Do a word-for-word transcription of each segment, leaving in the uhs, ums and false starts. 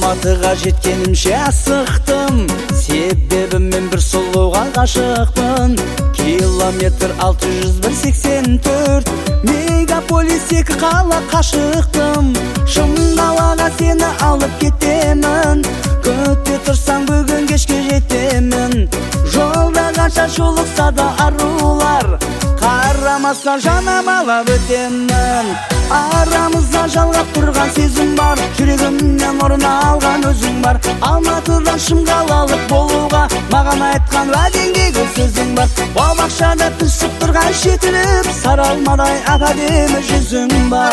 Алматыға жеткенімше асықтым, себебі мен бір сұлуға ғашықпын. Километр алты жүз бір сексен төрт, мегаполис екі қала қашықтым. Шымқалаға сені алып кетемін, күте тұрсаң бүгін кешке жетемін. Жолда қанша жолықса да арулар, қарамастан жаным алып өтемін. Арамызда жалғап тұрған сезім бар, жүрегімнен орын алған өзің бар. Алматыдан Шымқалалық болуға маған айтқан уәдеңдегі сөзің бар. Бау-бақшада түсіп тұрған шетініп, саралмадай ап-әдемі жүзің бар.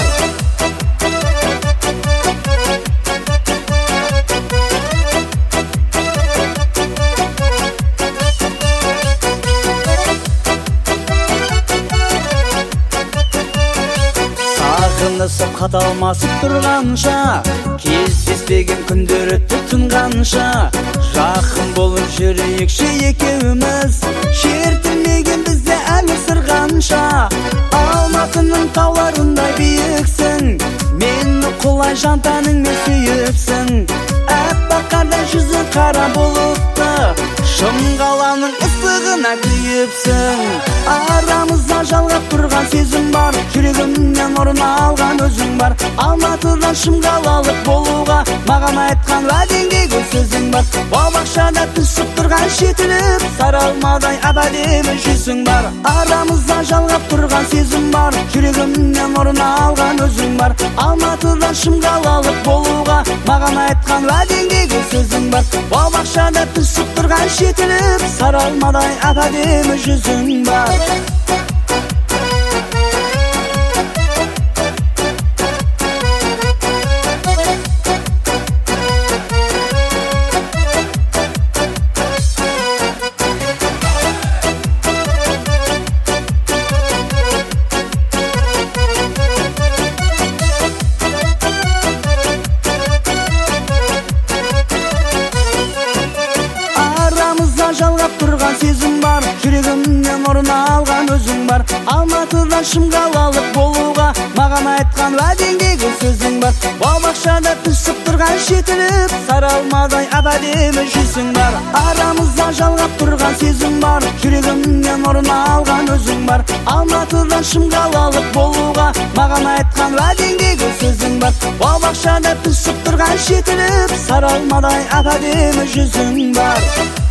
Сағынысып қаталмасып тұрғанша, кездеспеген күндер өтті тұнғанша, жақын болып жүрейікші екеуміз, шертілмеген бізде әлі сырғанша. Алматының тауларындай биіксің, мені құлай жан тәніңмен сүйіпсің. Әппақ қардай жүзің қара болыпты, Шымқаланың ыстығына күйіпсің. Арамызда жалғап тұрған сезім бар, жүрегімнен орын алған өзің бар. Алматыдан Шымқалалық болуға маған айтқан уәдеңдегі сөзің бар. Бау-бақшада түсіп тұрған шетініп, саралмадай ап-әдемі жүзің бар. Арамызда жалғап тұрған сезім бар, жүрегімнен орын алған өзің бар. Алматыдан Шымқалалық болуға маған айтқан уәдеңдегі сөзің бар. Бау-бақшада түсіп тұрған шетініп, саралмадай ап-әдемі жүзің бар. Жалғап тұрған сезім бар, жүрегімнен орын алған өзің бар. Алматыдан Шымқалалық болуға маған айтқан уәдеңдегі сөзің бар. Бау-бақшада түсіп тұрған шетініп, саралмадай ап-әдемі жүзің бар. Арамызда жалғап тұрған сезім бар, жүрегімнен орын алған өзің бар. Алматыдан Шымқалалық болуға маған айтқан уәдеңдегі сөзің бар. Бау-бақшада түсіп тұрған шетініп, саралмадай ап-әдемі жүзің бар.